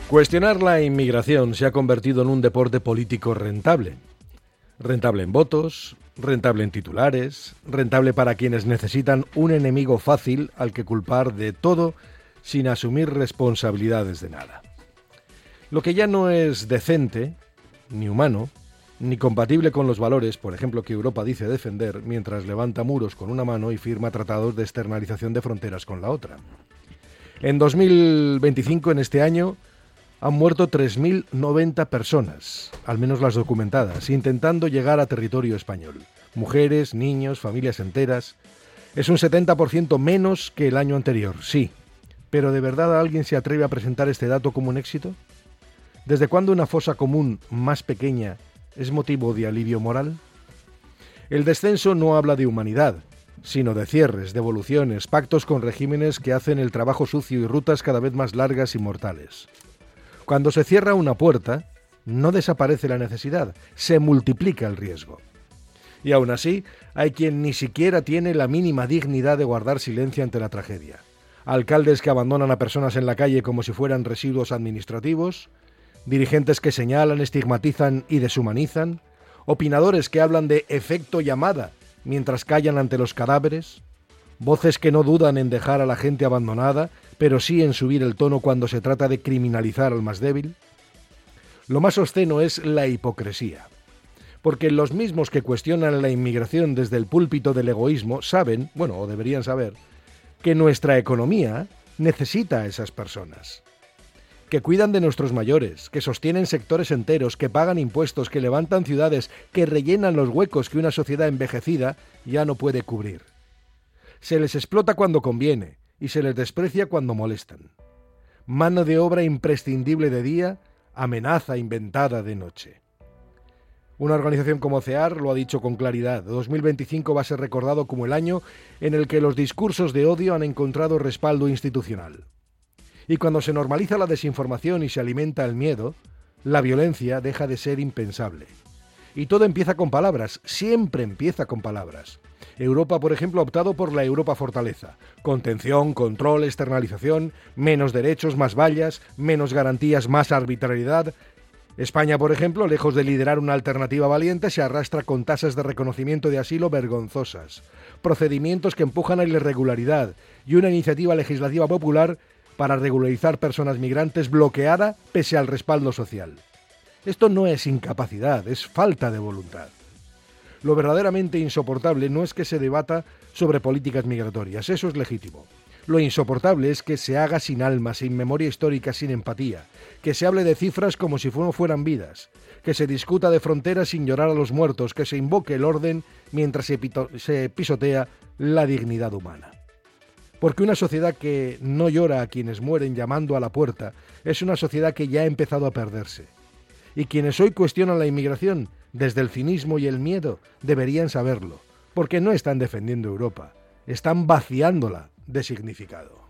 Cuestionar la inmigración se ha convertido en un deporte político rentable. Rentable en votos, rentable en titulares, rentable para quienes necesitan un enemigo fácil al que culpar de todo sin asumir responsabilidades de nada. Lo que ya no es decente, ni humano, ni compatible con los valores, por ejemplo, que Europa dice defender mientras levanta muros con una mano y firma tratados de externalización de fronteras con la otra. En 2025, en este año, han muerto 3.090 personas, al menos las documentadas, intentando llegar a territorio español. Mujeres, niños, familias enteras. Es un 70% menos que el año anterior, sí. ¿Pero de verdad alguien se atreve a presentar este dato como un éxito? ¿Desde cuándo una fosa común más pequeña es motivo de alivio moral? El descenso no habla de humanidad, sino de cierres, devoluciones, pactos con regímenes que hacen el trabajo sucio y rutas cada vez más largas y mortales. Cuando se cierra una puerta, no desaparece la necesidad, se multiplica el riesgo. Y aún así, hay quien ni siquiera tiene la mínima dignidad de guardar silencio ante la tragedia. Alcaldes que abandonan a personas en la calle como si fueran residuos administrativos, dirigentes que señalan, estigmatizan y deshumanizan, opinadores que hablan de efecto llamada mientras callan ante los cadáveres, voces que no dudan en dejar a la gente abandonada, pero sí en subir el tono cuando se trata de criminalizar al más débil. Lo más obsceno es la hipocresía, porque los mismos que cuestionan la inmigración desde el púlpito del egoísmo saben, o deberían saber, que nuestra economía necesita a esas personas, que cuidan de nuestros mayores, que sostienen sectores enteros, que pagan impuestos, que levantan ciudades, que rellenan los huecos que una sociedad envejecida ya no puede cubrir. Se les explota cuando conviene y se les desprecia cuando molestan. Mano de obra imprescindible de día, amenaza inventada de noche. Una organización como CEAR lo ha dicho con claridad. 2025 va a ser recordado como el año en el que los discursos de odio han encontrado respaldo institucional. Y cuando se normaliza la desinformación y se alimenta el miedo, la violencia deja de ser impensable. Y todo empieza con palabras, siempre empieza con palabras. Europa, por ejemplo, ha optado por la Europa fortaleza. Contención, control, externalización, menos derechos, más vallas, menos garantías, más arbitrariedad. España, por ejemplo, lejos de liderar una alternativa valiente, se arrastra con tasas de reconocimiento de asilo vergonzosas, procedimientos que empujan a la irregularidad y una iniciativa legislativa popular para regularizar personas migrantes bloqueada pese al respaldo social. Esto no es incapacidad, es falta de voluntad. Lo verdaderamente insoportable no es que se debata sobre políticas migratorias, eso es legítimo. Lo insoportable es que se haga sin alma, sin memoria histórica, sin empatía, que se hable de cifras como si no fueran vidas, que se discuta de fronteras sin llorar a los muertos, que se invoque el orden mientras se pisotea la dignidad humana. Porque una sociedad que no llora a quienes mueren llamando a la puerta es una sociedad que ya ha empezado a perderse. Y quienes hoy cuestionan la inmigración desde el cinismo y el miedo deberían saberlo, porque no están defendiendo Europa, están vaciándola de significado.